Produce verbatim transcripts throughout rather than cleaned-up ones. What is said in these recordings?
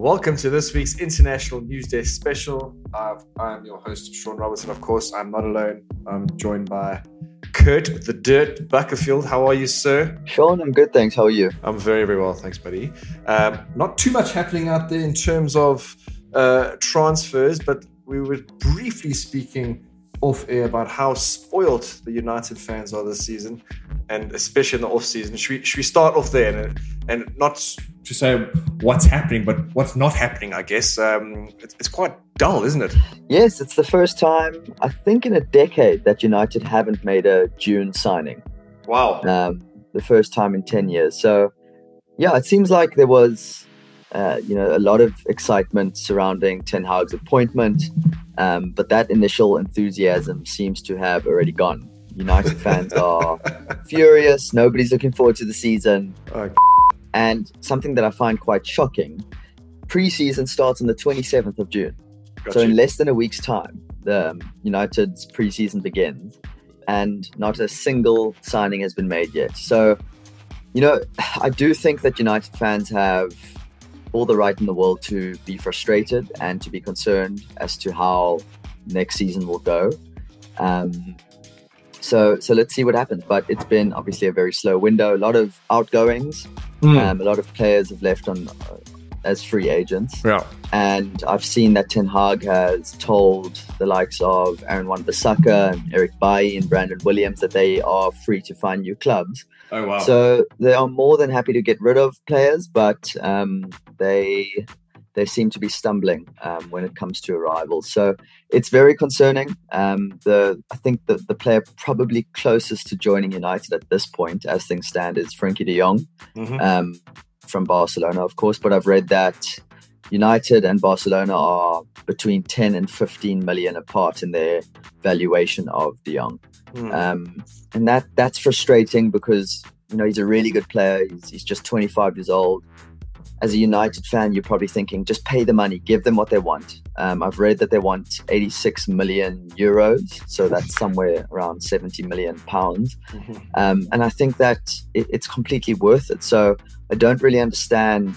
Welcome to this week's International News Desk special. Uh, I'm your host, Sean Robertson. Of course, I'm not alone. I'm joined by Kurt the Dirt Buckerfield. How are you, sir? Sean, I'm good, thanks. How are you? I'm very, very well, thanks, buddy. Um, not too much happening out there in terms of uh, transfers, but we were briefly speaking off air about how spoilt the United fans are this season, and especially in the off season. Should we, should we start off there and, and not to say what's happening, but what's not happening, I guess. Um, it's, it's quite dull, isn't it? Yes, it's the first time, I think, in a decade that United haven't made a June signing. Wow. Um, the first time in ten years. So, yeah, it seems like there was, uh, you know, a lot of excitement surrounding Ten Hag's appointment, um, but that initial enthusiasm seems to have already gone. United fans are furious. Nobody's looking forward to the season. Okay. And something that I find quite shocking, pre-season starts on the twenty-seventh of June. Got so you. in less than a week's time, the um, United's pre-season begins, and not a single signing has been made yet. So, you know, I do think that United fans have all the right in the world to be frustrated and to be concerned as to how next season will go. Um, So so let's see what happens. But it's been obviously a very slow window. A lot of outgoings. Mm. Um, a lot of players have left on uh, as free agents. Yeah. And I've seen that Ten Hag has told the likes of Aaron Wan-Bissaka and Eric Bailly and Brandon Williams that they are free to find new clubs. Oh, wow. So they are more than happy to get rid of players, but um, they... they seem to be stumbling um, when it comes to arrivals. So it's very concerning. Um, the I think the, the player probably closest to joining United at this point, as things stand, is Frenkie de Jong Mm-hmm. um, from Barcelona, of course. But I've read that United and Barcelona are between ten and fifteen million apart in their valuation of de Jong. Mm. Um, and that that's frustrating because, you know, he's a really good player. He's, he's just twenty-five years old. As a United fan, you're probably thinking, just pay the money, give them what they want. Um, I've read that they want eighty-six million euros, so that's somewhere around seventy million pounds. Mm-hmm. Um, and I think that it, it's completely worth it. So I don't really understand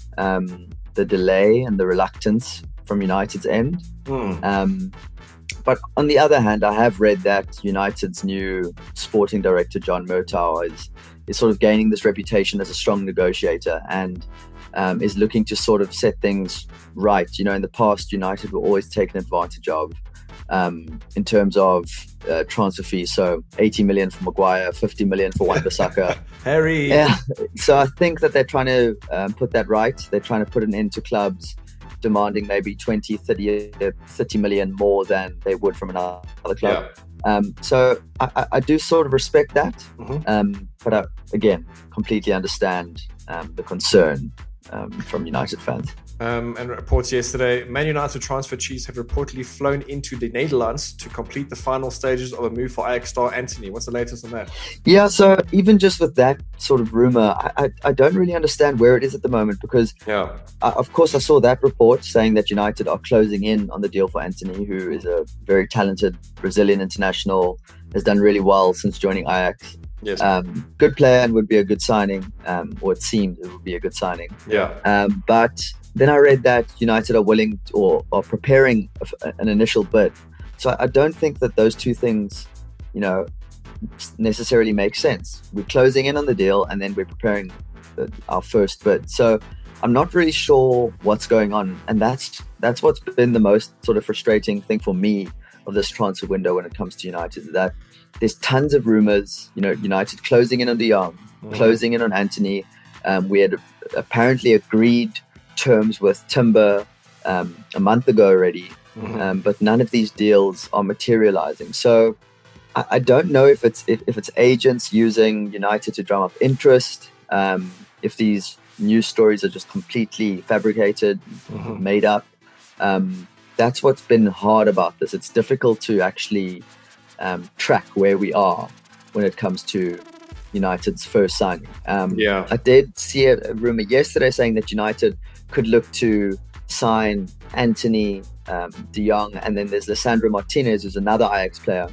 um, the delay and the reluctance from United's end. Mm. Um, but on the other hand, I have read that United's new sporting director, John Murtow, is, is sort of gaining this reputation as a strong negotiator and Um, is looking to sort of set things right. You know, in the past, United were always taken advantage of um, in terms of uh, transfer fees. So eighty million for Maguire, fifty million for Wan-Bissaka. Harry. Yeah. So I think that they're trying to um, put that right. They're trying to put an end to clubs demanding maybe twenty, thirty, thirty million more than they would from another club. Yeah. Um, so I, I do sort of respect that. Mm-hmm. Um, but I, again, completely understand um, the concern Um, from United fans. Um, and reports yesterday, Man United transfer chiefs have reportedly flown into the Netherlands to complete the final stages of a move for Ajax star Antony. What's the latest on that? Yeah, so even just with that sort of rumor, I, I, I don't really understand where it is at the moment because, yeah, I, of course, I saw that report saying that United are closing in on the deal for Antony, who is a very talented Brazilian international, has done really well since joining Ajax. Yes. Um, good player and would be a good signing, um, or it seemed it would be a good signing. Yeah. Um, but then I read that United are willing to, or are preparing a, an initial bid. So I don't think that those two things, you know, necessarily make sense. We're closing in on the deal and then we're preparing the, our first bid. So I'm not really sure what's going on. And that's that's what's been the most sort of frustrating thing for me of this transfer window when it comes to United, is that there's tons of rumors, you know, United closing in on de Jong, mm-hmm. closing in on Antony. Um, we had apparently agreed terms with Timber um, a month ago already, mm-hmm. um, but none of these deals are materializing. So I, I don't know if it's if, if it's agents using United to drum up interest, um, if these news stories are just completely fabricated, mm-hmm. made up. Um, that's what's been hard about this. It's difficult to actually Um, track where we are when it comes to United's first signing. Um, yeah, I did see a, a rumor yesterday saying that United could look to sign Antony, um, de Jong, and then there's Lisandro Martinez, who's another Ajax player,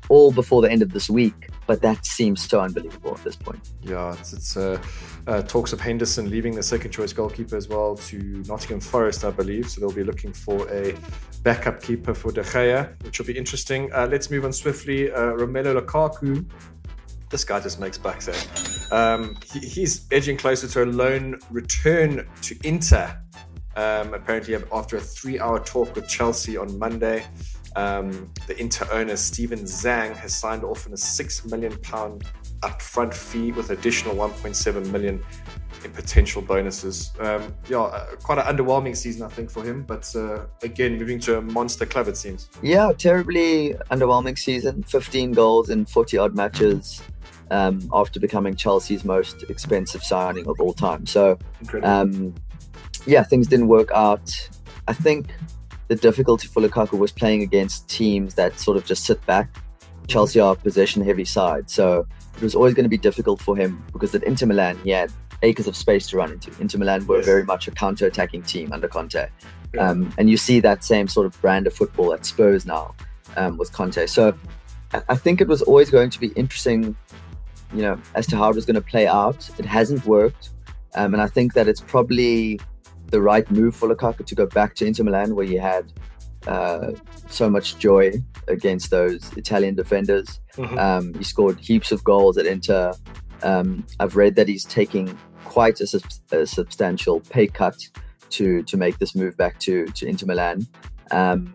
all before the end of this week, but that seems so unbelievable at this point. Yeah, it's, it's uh, uh, talks of Henderson leaving the second choice goalkeeper as well to Nottingham Forest, I believe. So they'll be looking for a backup keeper for De Gea, which will be interesting. Uh, let's move on swiftly. Uh, Romelu Lukaku. This guy just makes bucks, eh? Um, he, he's edging closer to a loan return to Inter. Um, apparently, after a three-hour talk with Chelsea on Monday, um, the Inter owner Steven Zhang has signed off on a six million pound upfront fee with additional one point seven million in potential bonuses. Um, yeah, uh, quite an underwhelming season, I think, for him. But uh, again, moving to a monster club, it seems. Yeah, terribly underwhelming season. fifteen goals in forty odd matches. Um, after becoming Chelsea's most expensive signing of all time. So, um, yeah, things didn't work out. I think the difficulty for Lukaku was playing against teams that sort of just sit back. Chelsea are a possession-heavy side, so it was always going to be difficult for him because at Inter Milan, he had acres of space to run into. Inter Milan were yes. very much a counter-attacking team under Conte. Yeah. Um, and you see that same sort of brand of football at Spurs now um, with Conte. So I think it was always going to be interesting, you know, as to how it was going to play out. It hasn't worked. Um, and I think that it's probably the right move for Lukaku to go back to Inter Milan, where he had uh, so much joy against those Italian defenders. Mm-hmm. Um, he scored heaps of goals at Inter. Um, I've read that he's taking quite a, sub- a substantial pay cut to to make this move back to, to Inter Milan. Um,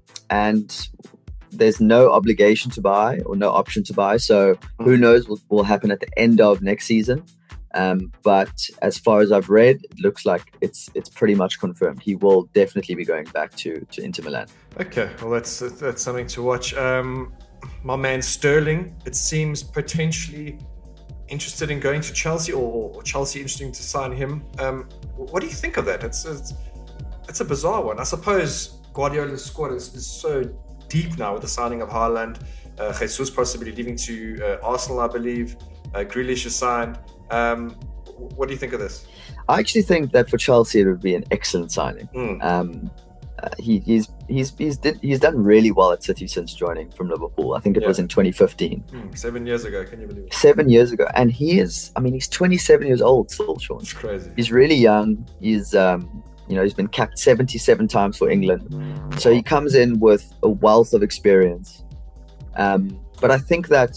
and there's no obligation to buy or no option to buy. So who knows what will happen at the end of next season. Um, but as far as I've read, it looks like it's it's pretty much confirmed. He will definitely be going back to, to Inter Milan. Okay, well, that's that's something to watch. Um, my man Sterling, it seems potentially interested in going to Chelsea, or, or Chelsea interesting to sign him. Um, what do you think of that? It's, it's, it's a bizarre one. I suppose Guardiola's squad is, is so deep now with the signing of Haaland, uh, Jesus possibly leaving to uh, Arsenal, I believe. Uh, Grealish is signed. Um, what do you think of this? I actually think that for Chelsea it would be an excellent signing. Mm. Um, uh, he, he's he's he's did, he's done really well at City since joining from Liverpool. I think it yeah. was in twenty fifteen. Mm, seven years ago, can you believe it? Seven years ago, and he is. I mean, he's twenty-seven years old still, Sean. It's crazy. He's really young. He's um, you know, he's been capped seventy-seven times for England, so he comes in with a wealth of experience. Um, but I think that,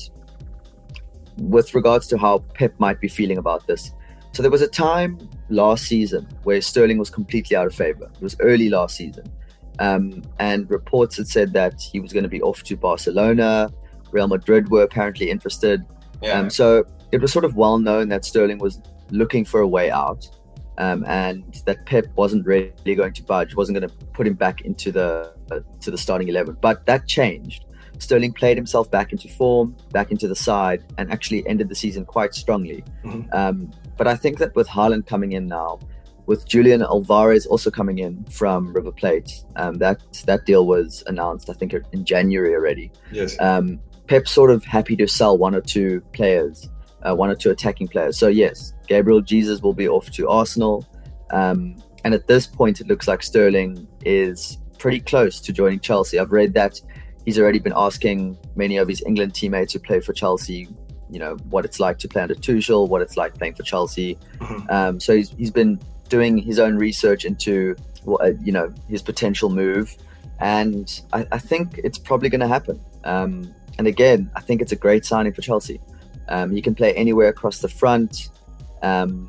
with regards to how Pep might be feeling about this, so there was a time last season where Sterling was completely out of favour. It was early last season, um, and reports had said that he was going to be off to Barcelona. Real Madrid were apparently interested. Yeah. Um, so it was sort of well known that Sterling was looking for a way out, um, and that Pep wasn't really going to budge, wasn't going to put him back into the uh, to the starting eleven. But that changed. Sterling played himself back into form, back into the side, and actually ended the season quite strongly. Mm-hmm. Um, but I think that with Haaland coming in now, with Julian Alvarez also coming in from River Plate, um, that that deal was announced, I think, in January already. Yes. Um, Pep's sort of happy to sell one or two players, uh, one or two attacking players. So yes, Gabriel Jesus will be off to Arsenal. Um, and at this point, it looks like Sterling is pretty close to joining Chelsea. I've read that he's already been asking many of his England teammates who play for Chelsea, you know, what it's like to play under Tuchel, what it's like playing for Chelsea. Mm-hmm. Um, so he's he's been doing his own research into, you know, his potential move. And I, I think it's probably going to happen. Um, and again, I think it's a great signing for Chelsea. Um, he can play anywhere across the front. Um,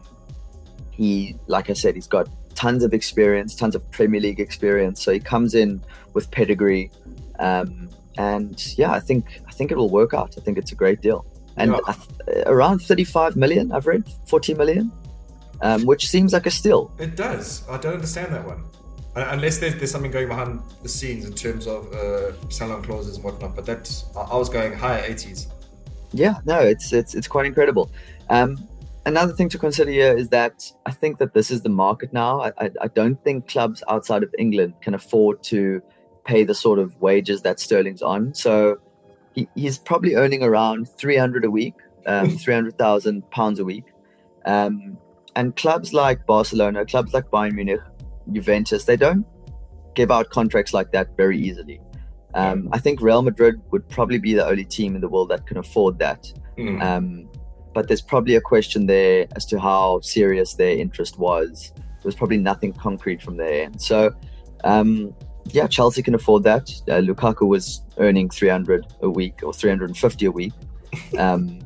he, like I said, he's got tons of experience, tons of Premier League experience. So he comes in with pedigree. Um, and yeah, I think I think it will work out. I think it's a great deal. And yeah. th- around thirty-five million, I've read forty million, um, which seems like a steal. It does. I don't understand that one. Unless there's, there's something going behind the scenes in terms of uh, sell-on clauses and whatnot. But that's, I was going higher eighties. Yeah, no, it's it's it's quite incredible. Um, another thing to consider here is that I think that this is the market now. I, I, I don't think clubs outside of England can afford to pay the sort of wages that Sterling's on. So he, he's probably earning around three hundred a week, um, three hundred thousand pounds a week. Um, and clubs like Barcelona, clubs like Bayern Munich, Juventus, they don't give out contracts like that very easily. Um, I think Real Madrid would probably be the only team in the world that can afford that. Mm. Um, but there's probably a question there as to how serious their interest was. There was probably nothing concrete from there. And so, um, yeah, Chelsea can afford that. Uh, Lukaku was earning three hundred a week or three hundred fifty a week. Um,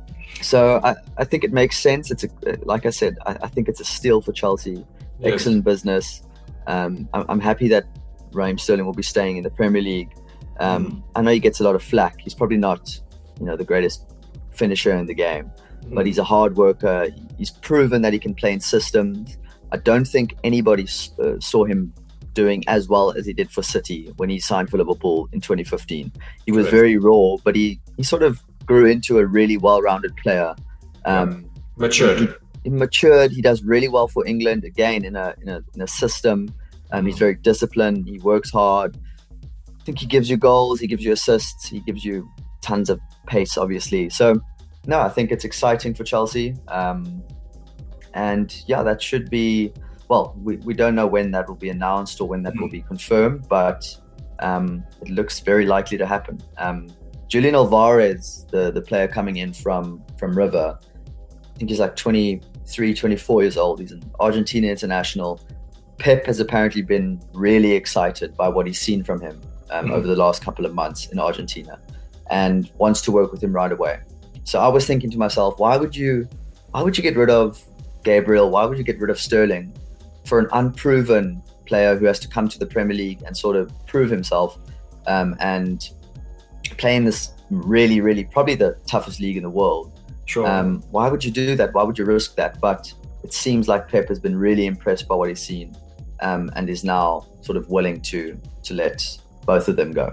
so I, I think it makes sense. It's a, like I said, I, I think it's a steal for Chelsea. Yes. Excellent business. Um, I'm, I'm happy that Raheem Sterling will be staying in the Premier League. Um, mm. I know he gets a lot of flack. He's probably not, you know, the greatest finisher in the game, mm. but he's a hard worker. He's proven that he can play in systems. I don't think anybody uh, saw him doing as well as he did for City when he signed for Liverpool in twenty fifteen. He was Correct. very raw, but he, he sort of grew into a really well-rounded player. Um, yeah. Matured. He, he matured. He does really well for England, again, in a, in a, in a system. Um, mm. He's very disciplined. He works hard. I think he gives you goals. He gives you assists. He gives you tons of pace, obviously. So, no, I think it's exciting for Chelsea. Um, and yeah, that should be, well, we, we don't know when that will be announced or when that mm. will be confirmed, but um, it looks very likely to happen. Um, Julian Alvarez, the, the player coming in from, from River, I think he's like twenty-three, twenty-four years old. He's an Argentina international. Pep has apparently been really excited by what he's seen from him um, mm. over the last couple of months in Argentina and wants to work with him right away. So I was thinking to myself, why would you, why would you get rid of Gabriel? Why would you get rid of Sterling for an unproven player who has to come to the Premier League and sort of prove himself um, and play in this really, really, probably the toughest league in the world? Sure. Um, why would you do that? Why would you risk that? But it seems like Pep has been really impressed by what he's seen um, and is now sort of willing to to let both of them go.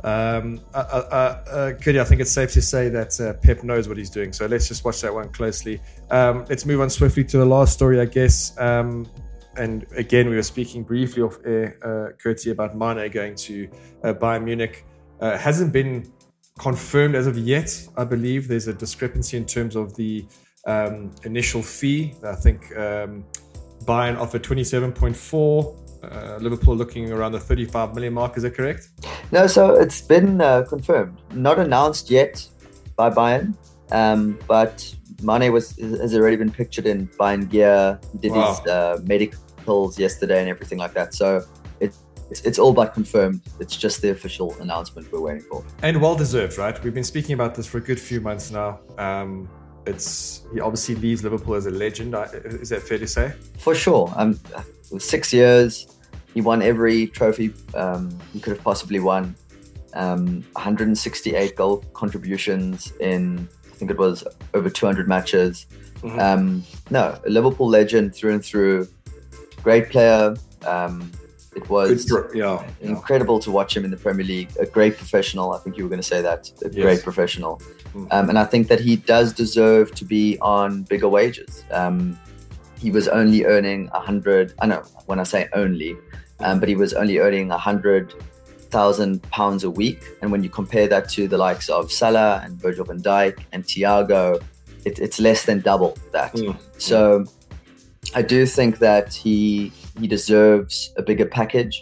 Um, uh, uh, uh, Cody, I think it's safe to say that uh, Pep knows what he's doing. So let's just watch that one closely. Um, let's move on swiftly to the last story, I guess. Um, and again, we were speaking briefly off air, uh, Cody, about Mane going to uh, Bayern Munich. Uh, hasn't been confirmed as of yet, I believe. There's a discrepancy in terms of the um, initial fee. I think um, Bayern offered twenty-seven point four. Uh, Liverpool looking around the thirty-five million mark. Is that correct? No, so it's been uh, confirmed. Not announced yet by Bayern, um, but Mane was has already been pictured in Bayern gear. He did wow. his uh, medicals yesterday and everything like that. So it, it's it's all but confirmed. It's just the official announcement we're waiting for. And well deserved, right? We've been speaking about this for a good few months now. Um, it's he obviously leaves Liverpool as a legend. Is that fair to say? For sure. Um, six years. He won every trophy um, he could have possibly won. Um, one hundred sixty-eight goal contributions in, I think it was over two hundred matches. Mm-hmm. Um, no, a Liverpool legend through and through. Great player. Um, it was Good, yeah, incredible yeah. to watch him in the Premier League. A great professional. I think you were going to say that. A yes. great professional. Mm-hmm. Um, and I think that he does deserve to be on bigger wages. Um, he was only earning one hundred, I know when I say only, Um, but he was only earning one hundred thousand pounds a week. And when you compare that to the likes of Salah and Virgil van Dijk and Thiago, it, it's less than double that. Mm. So I do think that he he deserves a bigger package.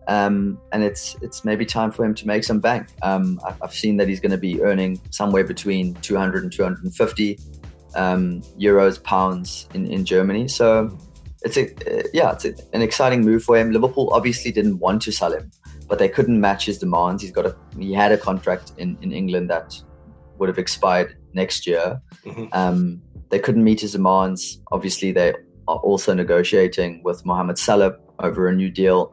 Um, and it's it's maybe time for him to make some bank. Um, I, I've seen that he's going to be earning somewhere between two hundred and two hundred fifty um, euros, pounds in, in Germany. So It's a uh, yeah, it's a, an exciting move for him. Liverpool obviously didn't want to sell him, but they couldn't match his demands. He's got a he had a contract in, in England that would have expired next year. Mm-hmm. Um, they couldn't meet his demands. Obviously, they are also negotiating with Mohamed Salah over a new deal,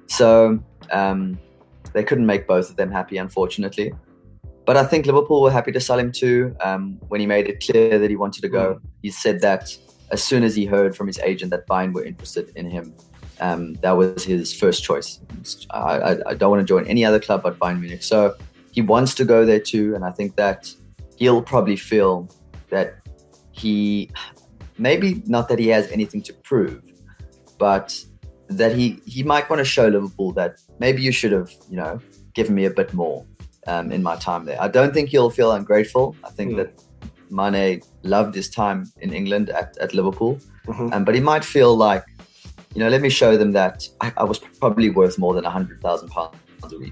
so um, they couldn't make both of them happy, unfortunately. But I think Liverpool were happy to sell him too. Um, when he made it clear that he wanted to go, mm-hmm. he said that as soon as he heard from his agent that Bayern were interested in him, um, that was his first choice. I, I, I don't want to join any other club but Bayern Munich. So he wants to go there too. And I think that he'll probably feel that he, maybe not that he has anything to prove, but that he, he might want to show Liverpool that maybe you should have, you know, given me a bit more um, in my time there. I don't think he'll feel ungrateful. I think mm. that Mane loved his time in England at, at Liverpool, mm-hmm. um, but he might feel like, you know, let me show them that I, I was probably worth more than one hundred thousand pounds a week.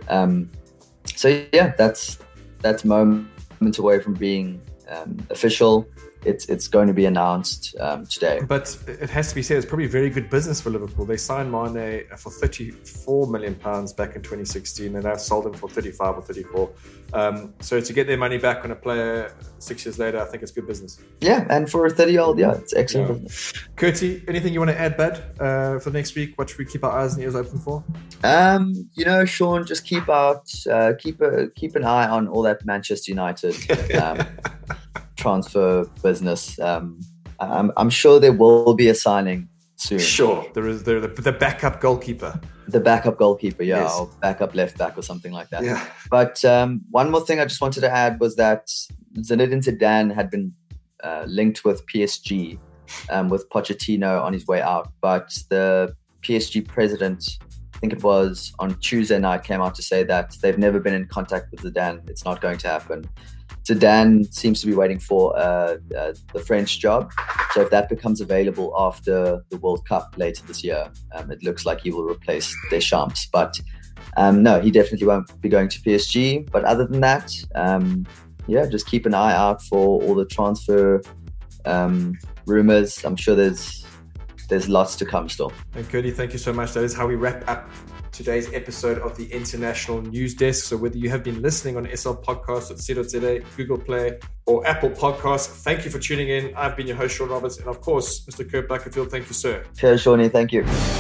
Um, so yeah, that's that's moments away from being um, official. It's it's going to be announced um, today. But it has to be said, it's probably very good business for Liverpool. They signed Mane for thirty-four million pounds back in twenty sixteen, and they've sold him for thirty-five or thirty-four. Um, so to get their money back on a player six years later, I think it's good business. Yeah, and for a thirty-year-old, yeah, it's excellent yeah. business. Curtie, anything you want to add, bud, uh, for next week? What should we keep our eyes and ears open for? Um, you know, Sean, just keep out, uh, keep a keep an eye on all that Manchester United um, transfer business. Um, I'm, I'm sure there will be a signing soon. Sure, there is the, the backup goalkeeper. The backup goalkeeper, yeah, yes. or backup left back or something like that. Yeah. But um, one more thing I just wanted to add was that Zinedine Zidane had been uh, linked with P S G, um, with Pochettino on his way out. But the P S G president, I think it was on Tuesday night, came out to say that they've never been in contact with Zidane. It's not going to happen. Zidane seems to be waiting for uh, uh, the French job. So if that becomes available after the World Cup later this year, um, it looks like he will replace Deschamps. But um, no, he definitely won't be going to P S G. But other than that, um, yeah, just keep an eye out for all the transfer um, rumors. I'm sure there's there's lots to come still. And Curtie, thank you so much. That is how we wrap up today's episode of the International News Desk. So whether you have been listening on S L Podcast at C dot Z A, Google Play, or Apple Podcasts, thank you for tuning in. I've been your host, Sean Roberts. And of course, Mister Kurt Buckerfield, thank you, sir. Cheers, Shawnee. Thank you.